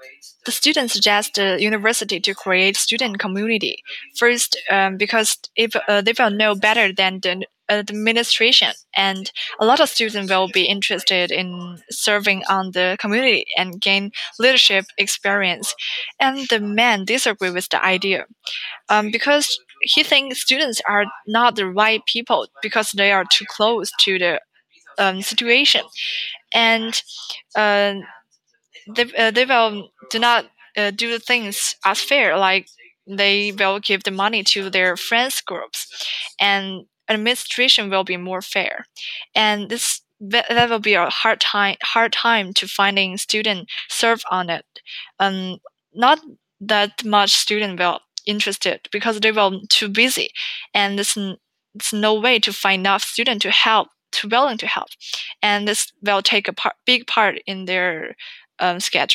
the students suggest the university to create student community. First, because if they will know better than the administration, and a lot of students will be interested in serving on the community and gain leadership experience. And the man disagree with the idea, because he thinks students are not the right people because they are too close to the situation, and uh, they will do not do the things as fair, like they will give the money to their friends groups, and administration will be more fair. And that will be a hard time to finding student serve on it. Not that much student will interested because they will too busy, and it's no way to find enough student to help, to willing to help, and this will take a big part in their schedule.